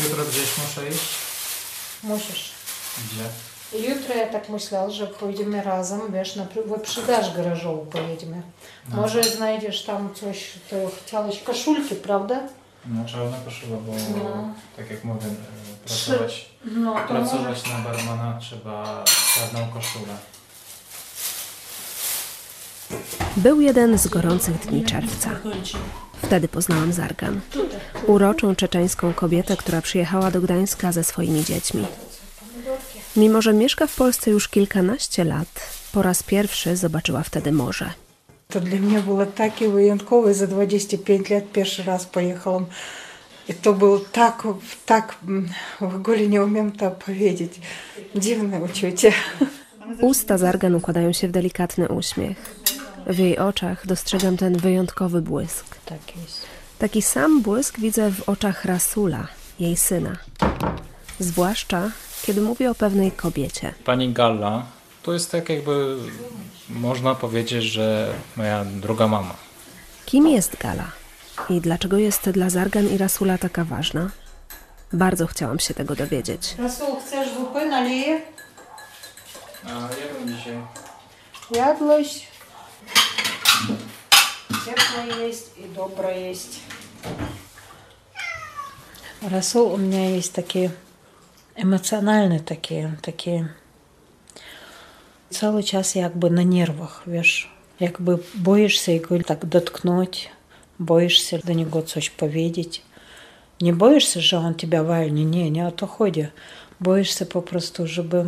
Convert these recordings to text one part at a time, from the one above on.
jutro gdzieś muszę iść? Musisz. Gdzie? Jutro ja tak myślał, że pójdziemy razem, wiesz, na wyprzedaż garażową pojedziemy. No. Może znajdziesz tam coś, to chciałeś koszulki, prawda? No czarna koszula, bo tak jak mówię, No, pracować na barmana trzeba czarną koszulę. Był jeden z gorących dni czerwca. Wtedy poznałam Zargan. Uroczą czeczeńską kobietę, która przyjechała do Gdańska ze swoimi dziećmi. Mimo że mieszka w Polsce już kilkanaście lat, po raz pierwszy zobaczyła wtedy morze. To dla mnie było takie wyjątkowe, za 25 lat pierwszy raz pojechałam. I to było tak, w ogóle nie umiem to powiedzieć. Dziwne uczucie. Usta Zargan układają się w delikatny uśmiech. W jej oczach dostrzegam ten wyjątkowy błysk. Tak jest. Taki sam błysk widzę w oczach Rasula, jej syna. Zwłaszcza, kiedy mówi o pewnej kobiecie. Pani Galla to jest tak jakby, można powiedzieć, że moja druga mama. Kim jest Gala? I dlaczego jest dla Zargan i Rasula taka ważna? Bardzo chciałam się tego dowiedzieć. Rasul, chcesz zupy naleję? A jak dzisiaj? Jadłość. Теплое есть и доброе есть. Расул у меня есть такие эмоциональные такие. Cały czas jakby na nerwach, wiesz. Jakby boisz się go tak dotknąć, boisz się do niego coś powiedzieć. Nie boisz się, że on тебя walnie, nie o to chodzi. Boisz się po prostu,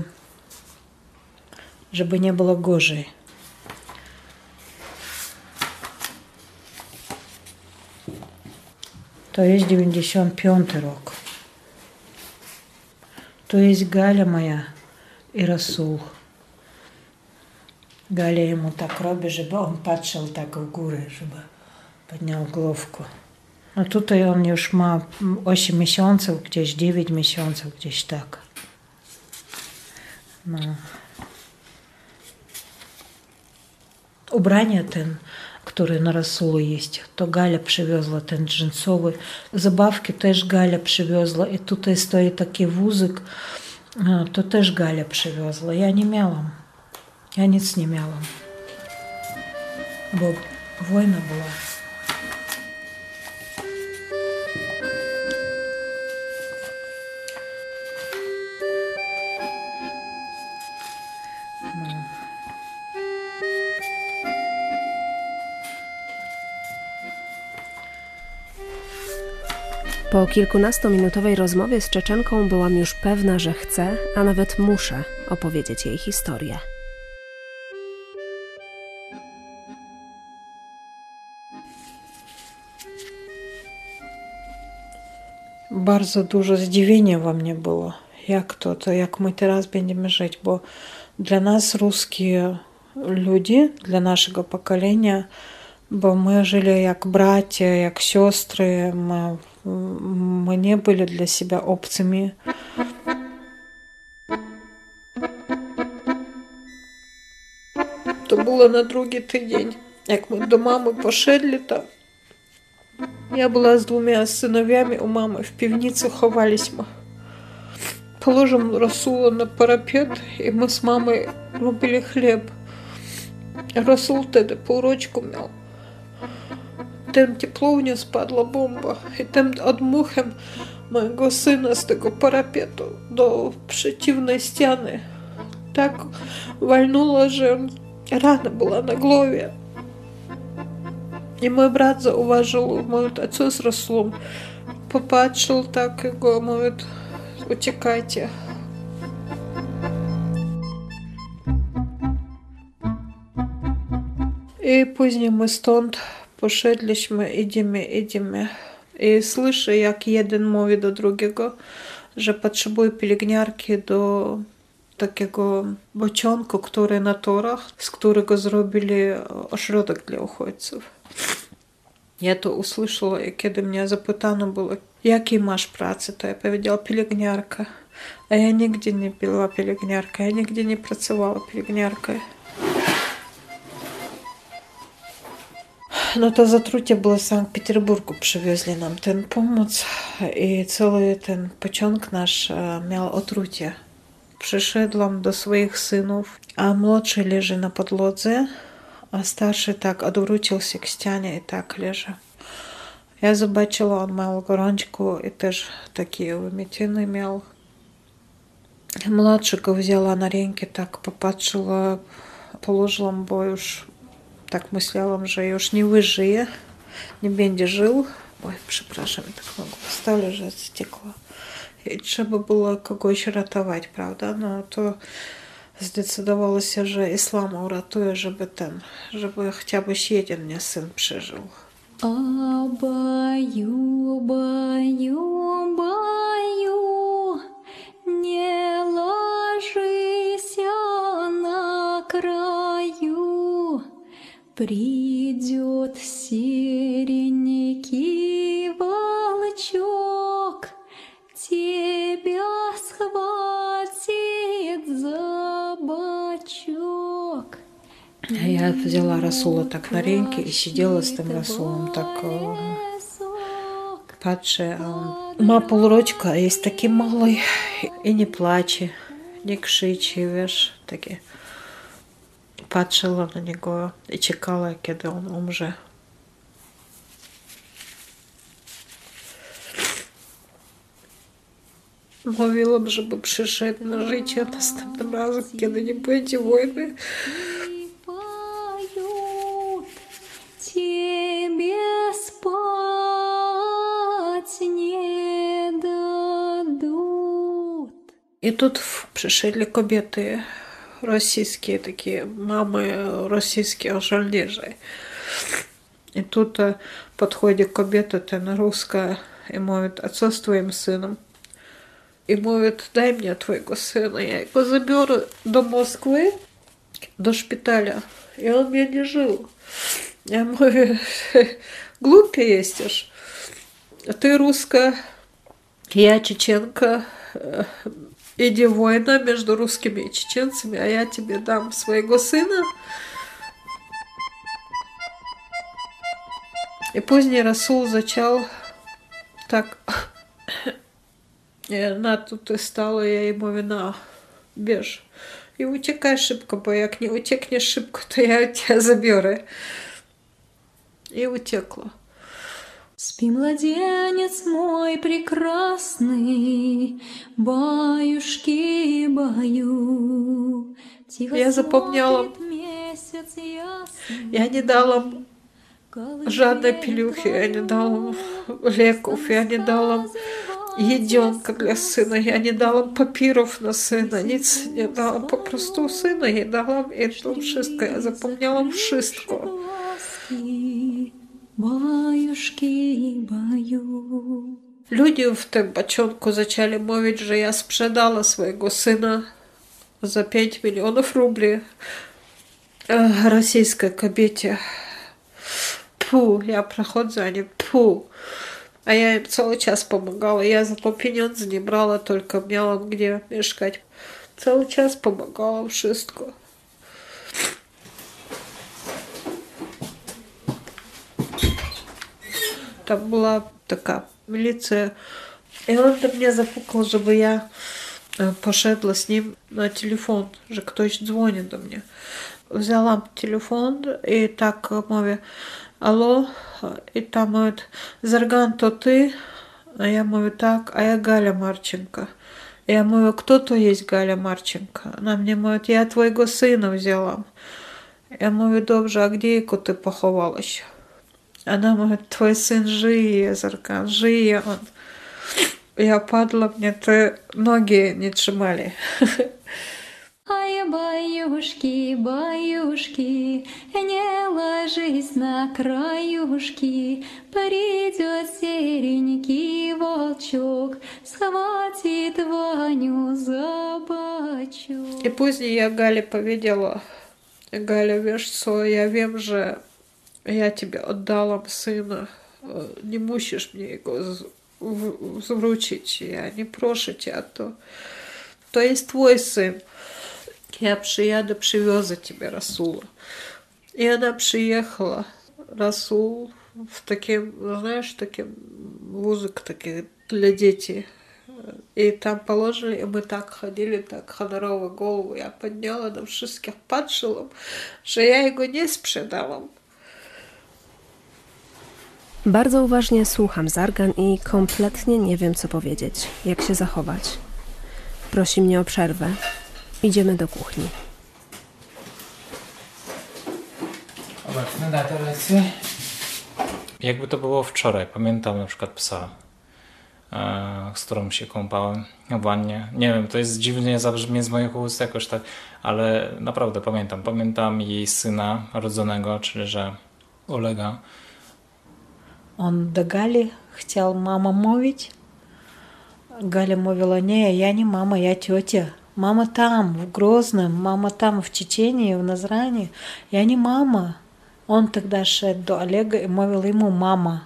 żeby nie było gorzej. To jest 95 rok. To jest Galia moja i Rasul. Galia ему tak robi, żeby on patrzył tak w górę, żeby podniał głowkę. A tutaj on już ma 8 miesięcy, gdzieś 9 miesięcy, gdzieś tak. No. Ubranie ten, który na Rasulu jest, to Galia przywiozła ten dżinsowy. Zabawki też Galia przywiozła i tutaj stoi taki wózek, to też Galia przywiozła. Ja nie miałam. Ja nic nie miałam. Bo wojna była. Po kilkunastominutowej rozmowie z Czeczenką byłam już pewna, że chcę, a nawet muszę opowiedzieć jej historię. Bardzo dużo zdziwienia we mnie było. Jak my teraz będziemy żyć, bo dla nas, ruskie ludzie, dla naszego pokolenia, bo my żyli jak bracia, jak siostry, my nie byli dla siebie obcymi. To było na drugi tydzień. Jak my do mamy poszedli, to ja była z 2 synowiami u mamy, w piwnicy chowaliśmy. Положим Расула на парапет, і ми з мамою робили хліб. Расул тоді піврочку мав. Тим тепло вниз падла бомба, і тим одмухом моєго сина з того парапету до przeciwnej ściany. Так вальнуло, że рана була на голові. І мій брат зауважив, мовить, а це з Расулом. Побачив так його, мовить, uciekajcie. I później my stąd poszedliśmy, idziemy. I słyszę, jak jeden mówi do drugiego, że potrzebuje pielęgniarki do takiego bocianku, który na torach, z którego zrobili ośrodek dla uchodźców. Ja to usłyszała i kiedy mnie zapytano było, jakiej masz pracy, to ja powiedziała pielęgniarka. A ja nigdzie nie była pielęgniarka, ja nigdzie nie pracowała pielęgniarką. Но to zatrucie było w Sankt-Peterburgu, przywieźli nam ten pomoc i cały ten pociąg nasz miał otrucie. Przyszedłam do swoich synów, a młodszy leży na podłodze, a starszy tak odwrócił к ścianie i tak leży. Ja zobaczyła, on miał gorączkę i też takie wymiotyny miał. Młodszego wzięła na rękę, tak popatrzyła, położyłam, bo już tak myślałam, że już nie wyżyje, nie będzie żył. Oj, przepraszam, tak nogę поставлю, że ściekła. I trzeba było kogoś ratować, prawda? No to zdecydowało się, że islam uratuje, żeby chociaż jeden mnie syn przeżył. Баю, баю, баю, не ложися на краю, придет серенький волчок, тебя схватит за бочок. Я взяла Расула так на реньки и сидела с тем Расулом, так patrzę, a on ma półroczka, a jest taki mały i nie płacze, nie krzyczy, wiesz, takie. Patrzyła na niego i czekała, kiedy on umrze. Mówiłam, żeby przyszedł na życie następnym razem, kiedy nie będzie wojny. Тебе спать не дадут. И тут пришли кобеты российские, такие мамы российские żołnierzy. И тут подходит кобета, она русская, и говорит, а что с твоим сыном? И говорит, дай мне твоего сына, я его заберу до Москвы, до шпиталя, и он мне не жил. Я говорю, глупее естешь. Ты русская, я чеченка. Иди война между русскими и чеченцами, а я тебе дам своего сына. И поздний Расул зачал так. И она тут и стала, я ему вина, беж. И утекай шибко, бо як не утекнешь шибко, то я тебя заберу. И утекла. Спи, младенец мой прекрасный, баюшки, баю. Тихо Я запомнила. смотрит месяц ясный. Я не дала жадной пилюхи, я не дала леков, я не дала еденка для сына, я не дала папиров на сына, nic nie dałam, po prostu syna jej dałam i to wszystko, ja zapomniałam wszystko. Баюшки, баю. Люди в tym бочонку zaczęli mówić, że ja sprzedała swojego syna za 5 milionów rubli rosyjskiej kobiecie. Puh, ja przychodzę, a nie puh. A ja im cały czas pomagała. Ja za to pieniądze nie brała, tylko miałam gdzie mieszkać. Cały czas pomagałam wszystko. Там была такая милиция. И он до меня запукал, чтобы я пошедла с ним на телефон, że ktoś dzwoni do mnie. Взяла телефон и так mówię, алло, и там говорит, Зарган, то ты? А я говорю, так, а я Галя Марченко. Я говорю, кто то есть Галя Марченко? Она мне говорит, я твоего сына взяла. Я говорю, добре, а где его ты поховалась? Она говорит, твой сын жиє, Заркан, жиє он. Я падала, мне то ноги не trzymали. Ай, баюшки, баюшки, не ложись на краюшки, придет серенький волчок, схватит Ваню за бочок. И później я Гале powiedziała, Галя, wiesz co, ja wiem, że ja тебе отдала сына, nie musisz mnie go zwrócić, ja nie proszę cię, to jest twój syn. Я приеду, привезу тебе Расула. И она приехала. Расул в таким, знаешь, таким вузик таких для детей. И там положили, и мы так ходили, так honorowo голову я подняла, на wszystkich patrzyłam, że ja jego nie sprzedałam. Bardzo uważnie słucham Zargan i kompletnie nie wiem, co powiedzieć, jak się zachować. Prosi mnie o przerwę. Idziemy do kuchni. Obecne data lekcji. Jakby to było wczoraj. Pamiętam na przykład psa, z którą się kąpałem w wannie. Nie wiem, to jest dziwnie zabrzmie z moich ust jakoś tak, ale naprawdę pamiętam. Pamiętam jej syna rodzonego, czyli że Olega. Он до Гали хотел мама mówić. Галя mówiła, nie, ja nie mama, ja ciocia. Mama tam, w Groznym, mama tam, w Czeczenii, w Nazranie. Ja nie mama. Он тогда szedł do Olega i mówił ему mama.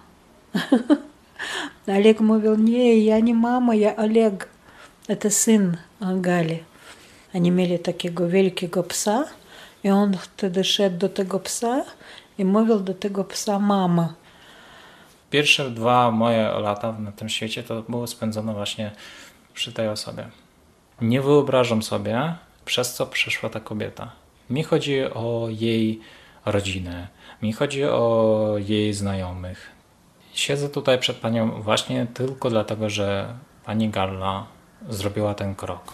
Олег mówił, nie, ja nie mama, ja Oleg. Это сын Gali. Oni mieli takiego wielkiego psa i on wtedy szedł do tego psa i mówił do tego psa mama. Pierwsze 2 moje lata na tym świecie to było spędzone właśnie przy tej osobie. Nie wyobrażam sobie, przez co przeszła ta kobieta. Mi chodzi o jej rodzinę, mi chodzi o jej znajomych. Siedzę tutaj przed panią właśnie tylko dlatego, że pani Galla zrobiła ten krok.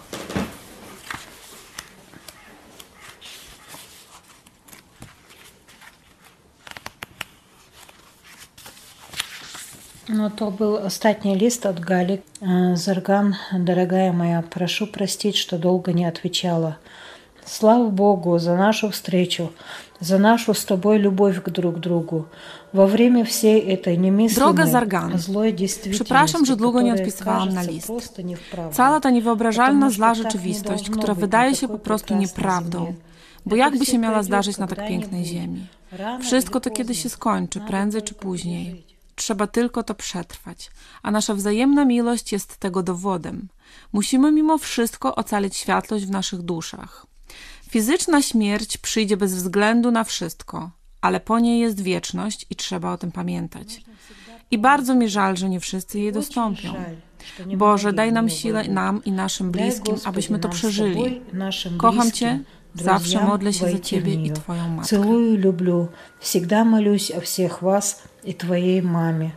Ну, то был ostatni list от Гали. Зарган, дорогая моя, прошу простить, что долго не отвечала. Слава Богу за нашу встречу, за нашу с тобой любовь к друг другу. Во время всей этой Droga Zargan, немыслимой, злой действительности, przepraszam, że długo nie которая odpisywałam na кажется list. просто невправдой. Cała ta niewyobrażalna, Потому zła что так не rzeczywistość, должно która быть wydaje на się такой po prostu прекрасной nieprawdą, земле. bo Это jakby все się miała пройдет zdarzyć na tak pięknej когда-нибудь. ziemi. Рано Wszystko или to kiedyś się поздно. skończy, Надо prędzej czy только później. пережить. Trzeba tylko to przetrwać, a nasza wzajemna miłość jest tego dowodem. Musimy mimo wszystko ocalić światłość w naszych duszach. Fizyczna śmierć przyjdzie bez względu na wszystko, ale po niej jest wieczność i trzeba o tym pamiętać. I bardzo mi żal, że nie wszyscy jej dostąpią. Boże, daj nam siłę, nam i naszym bliskim, abyśmy to przeżyli. Kocham Cię, zawsze modlę się za Ciebie i Twoją matkę. Целую, люблю. Всегда молюсь о всех вас и твоей маме.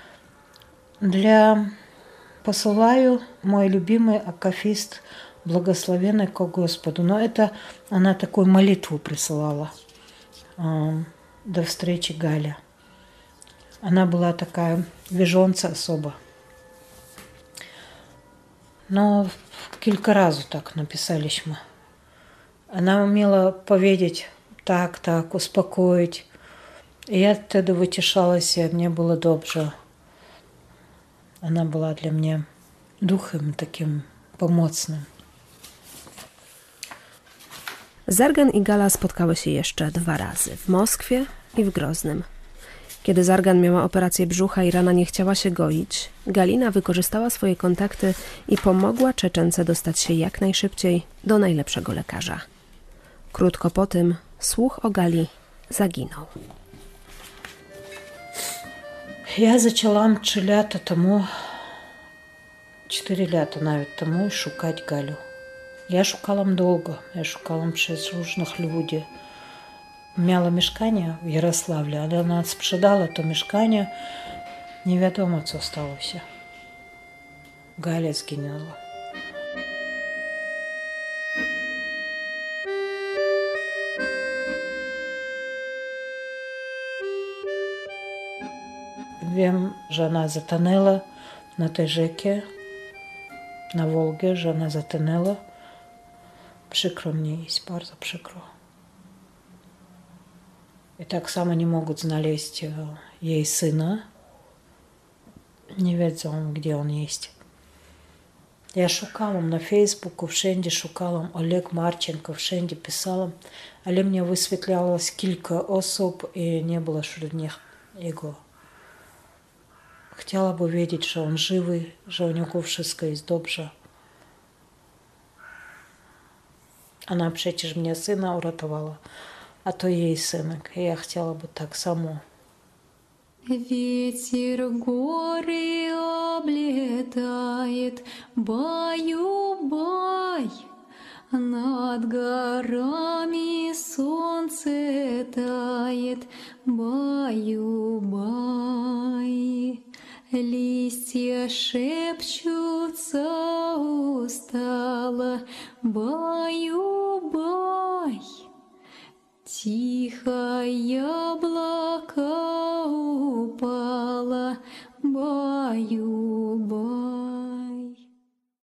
Посылаю мой любимый акафист, благословенный ко Господу. Но это она такую молитву присылала до встречи Галя. Она была такая wierząca особа. Но kilka razy tak napisaliśmy. Она умела powiedzieć tak, uspokoić. I ja wtedy wycieszała się, mnie było dobrze. Ona była dla mnie duchem takim pomocnym. Zargan i Gala spotkały się jeszcze 2 razy, w Moskwie i w Groznym. Kiedy Zargan miała operację brzucha i rana nie chciała się goić, Galina wykorzystała swoje kontakty i pomogła Czeczence dostać się jak najszybciej do najlepszego lekarza. Krótko po tym słuch o Gali zaginął. Я zaczęłam 3 lata temu, 4 lata nawet temu szukać Galiu. Ja szukałam długo, ja szukałam przez różnych ludzi. Miała mieszkanie w Jarosławlu, ale ona sprzedała to mieszkanie. Nie wiadomo, co stało się. Galia zginęła. Wiem, że ona zatonęła na tej rzece, na Wolgie, że ona zatonęła. Przykro mnie jest, bardzo przykro. I tak samo nie mogą znaleźć jej syna. Nie wiedzą, gdzie on jest. Ja szukałam na Facebooku, wszędzie szukałam Oleg Marchenko, wszędzie pisałam, ale mnie wyświetlało kilka osób i nie było wśród nich jego. Chciałaby wiedzieć, że on żywy, że u niego wszystko jest dobrze. Ona przecież mnie syna uratowała, a to jej synek. I ja chciałaby tak samo Ветер горы облетает, баю-бай. Над горами солнце тает, баю-бай. Листья шепчутся устало, баю-бай. Тихо яблоко упало, баю-бай.